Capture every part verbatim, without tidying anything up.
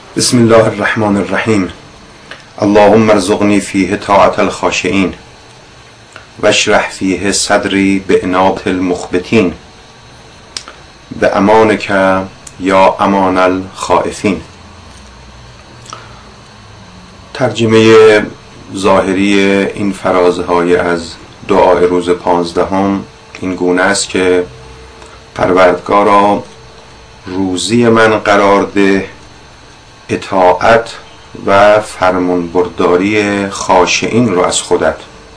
بسم الله الرحمن الرحیم. اللهم ارزقنی فیه طاعت الخاشعین واشرح فیه صدری بعنات المخبتین بامانک یا امان الخائفین. ترجمه ظاهری این فرازهای از دعای روز پانزدهم این گونه است که پروردگارا روزی من قرار ده اطاعت و فرمانبرداری خاشعین رو از خودت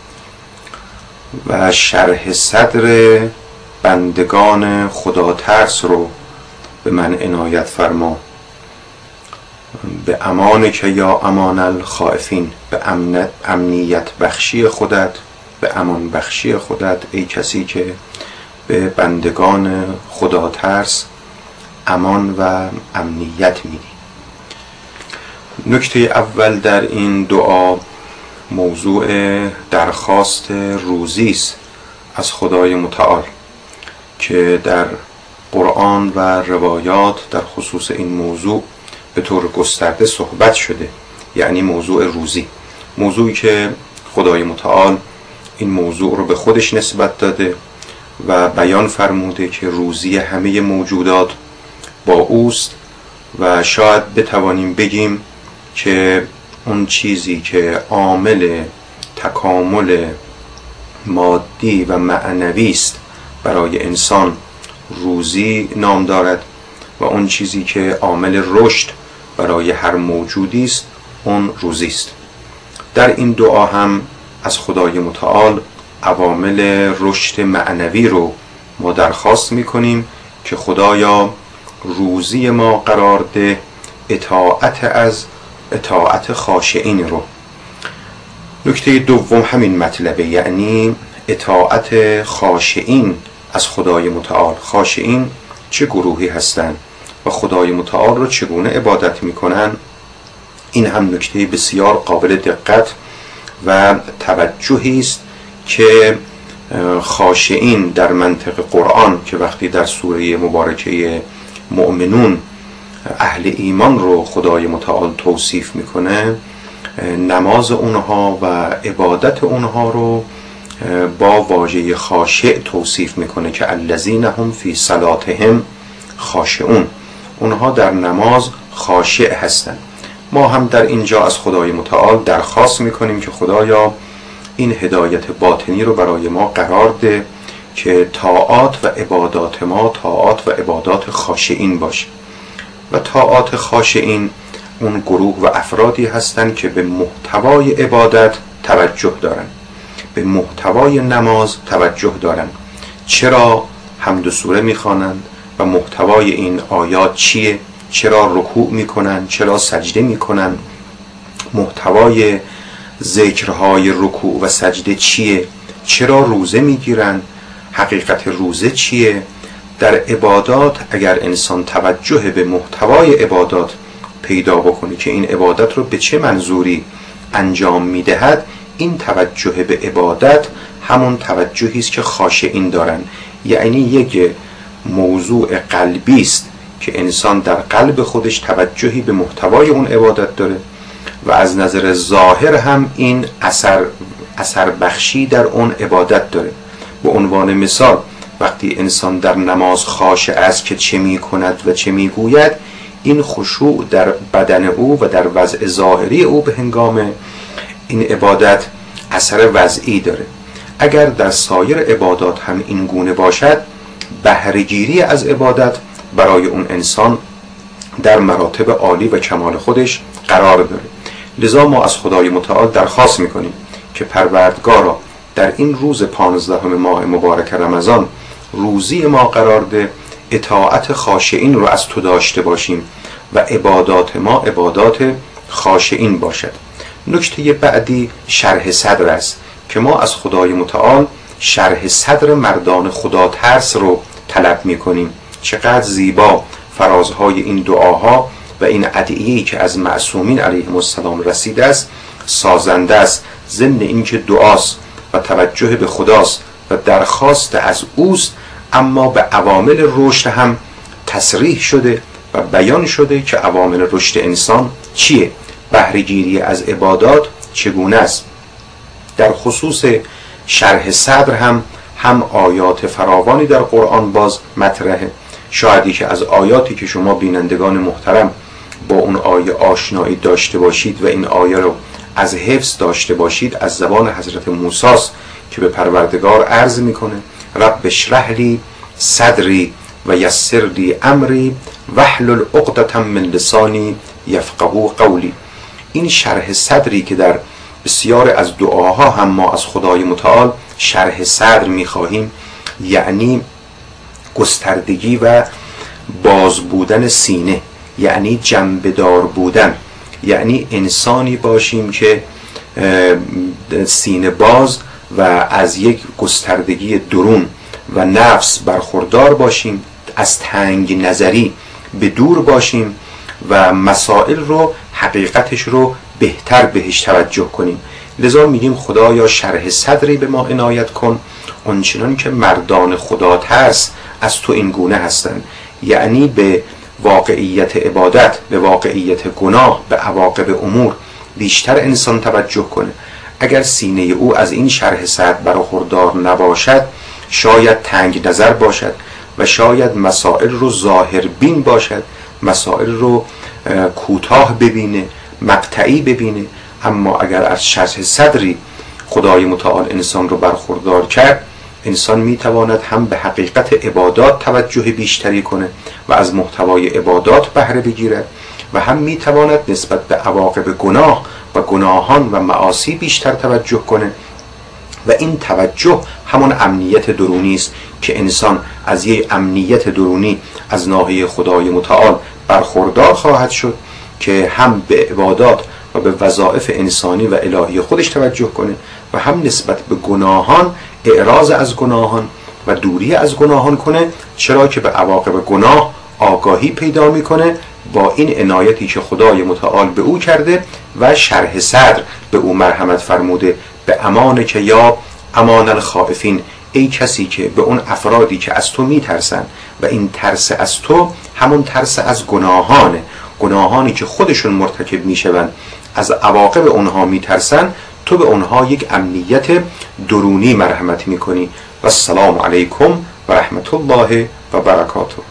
و شرح صدر بندگان خدا ترس رو به من عنایت فرما. به امان که یا امان الخائفین، به امنیت, امنیت بخشی خودت، به امان بخشی خودت ای کسی که به بندگان خدا ترس امان و امنیت میدی. نکته اول در این دعا موضوع درخواست روزی است از خدای متعال که در قرآن و روایات در خصوص این موضوع به طور گسترده صحبت شده، یعنی موضوع روزی، موضوعی که خدای متعال این موضوع رو به خودش نسبت داده و بیان فرموده که روزی همه موجودات با اوست و شاید بتوانیم بگیم که اون چیزی که عامل تکامل مادی و معنوی است برای انسان روزی نام دارد و اون چیزی که عامل رشد برای هر موجودی است اون روزی است. در این دعا هم از خدای متعال عوامل رشد معنوی رو ما درخواست میکنیم که خدایا روزی ما قرار ده اطاعت از اطاعت خاشعین رو. نکته دوم همین مطلبه، یعنی اطاعت خاشعین از خدای متعال. خاشعین چه گروهی هستند و خدای متعال رو چگونه عبادت میکنن؟ این هم نکته بسیار قابل دقت و توجهی است که خاشعین در منطق قرآن که وقتی در سوره مبارکه مؤمنون اهل ایمان رو خدای متعال توصیف میکنه، نماز اونها و عبادت اونها رو با واژه خاشع توصیف میکنه که الذین هم فی صلاتهم خاشعون، اونها در نماز خاشع هستند. ما هم در اینجا از خدای متعال درخواست میکنیم که خدایا این هدایت باطنی رو برای ما قرار ده که طاعات و عبادات ما طاعات و عبادات خاشعین باشه. و طاعات خاشعین اون گروه و افرادی هستند که به محتوای عبادت توجه دارن، به محتوای نماز توجه دارن. چرا حمد و سوره میخوانند و محتوای این آیات چیه؟ چرا رکوع میکنن؟ چرا سجده میکنن؟ محتوای ذکرهای رکوع و سجده چیه؟ چرا روزه میگیرن؟ حقیقت روزه چیه؟ در عبادات اگر انسان توجه به محتوای عبادات پیدا بکنه که این عبادت رو به چه منظوری انجام میدهد، این توجه به عبادت همون توجهی است که خاشعین دارن. یعنی یک موضوع قلبی است که انسان در قلب خودش توجهی به محتوای اون عبادت داره و از نظر ظاهر هم این اثر اثر بخشی در اون عبادت داره. به عنوان مثال وقتی انسان در نماز خاشع است که چه می کند و چه می گوید، این خشوع در بدن او و در وضع ظاهری او به هنگام این عبادت اثر وضعی داره. اگر در سایر عبادات هم این گونه باشد، بهره‌گیری از عبادت برای اون انسان در مراتب عالی و کمال خودش قرار داره. لذا ما از خدای متعال درخواست میکنیم که پروردگارا در این روز پانزدهم ماه مبارک رمضان روزی ما قرار ده اطاعت خاشعین رو از تو داشته باشیم و عبادات ما عبادات خاشعین باشد. نکته بعدی شرح صدر است که ما از خدای متعال شرح صدر مردان خدا ترس رو طلب میکنیم. چقدر زیبا فرازهای این دعاها و این ادعیه‌ای که از معصومین علیهم السلام رسیده است سازنده است، ضمن اینکه دعاست و توجه به خداست و درخواست از اوست، اما به عوامل رشد هم تصریح شده و بیان شده که عوامل رشد انسان چیه، بهره‌گیری از عبادات چگونه است. در خصوص شرح صدر هم هم آیات فراوانی در قرآن باز مطرحه. شایدی که از آیاتی که شما بینندگان محترم با اون آیه آشنایی داشته باشید و این آیه رو از حفظ داشته باشید، از زبان حضرت موسی است که به پروردگار عرض میکنه رب اشرح لی صدری و یسر لی امری واحلل عقدة من لسانی یفقهوا قولی. این شرح صدری که در بسیار از دعاها هم ما از خدای متعال شرح صدر میخواهیم، یعنی گستردگی و باز بودن سینه، یعنی جنبه‌دار بودن، یعنی انسانی باشیم که سینه باز و از یک گستردگی درون و نفس برخوردار باشیم، از تنگ نظری به دور باشیم و مسائل رو حقیقتش رو بهتر بهش توجه کنیم. لذا میگیم خدایا شرح صدری به ما عنایت کن، آنچنان که مردان خدا ترس از تو این گونه هستند، یعنی به واقعیت عبادت، به واقعیت گناه، به عواقب امور بیشتر انسان توجه کنه. اگر سینه او از این شرح صدر برخوردار نباشد، شاید تنگ نظر باشد و شاید مسائل رو ظاهر بین باشد، مسائل رو کوتاه ببینه، مقطعی ببینه. اما اگر از شرح صدری خدای متعال انسان رو برخوردار کرد، انسان میتواند هم به حقیقت عبادات توجه بیشتری کنه و از محتوای عبادات بهره بگیرد و هم میتواند نسبت به عواقب گناه و گناهان و معاصی بیشتر توجه کنه و این توجه همان امنیت درونی است که انسان از یک امنیت درونی از ناحیه خدای متعال برخوردار خواهد شد که هم به عبادات و به وظایف انسانی و الهی خودش توجه کنه و هم نسبت به گناهان اعراض از گناهان و دوری از گناهان کنه، چرا که به عواقب گناه آگاهی پیدا میکنه با این عنایتی که خدای متعال به او کرده و شرح صدر به او مرحمت فرموده. به امان که یا امان الخائفین، ای کسی که به اون افرادی که از تو میترسن و این ترس از تو همون ترس از گناهانه، گناهانی که خودشون مرتکب میشوند، از عواقب اونها میترسن، تو به اونها یک امنیت درونی مرحمت میکنی. و السلام علیکم و رحمت الله و برکاته.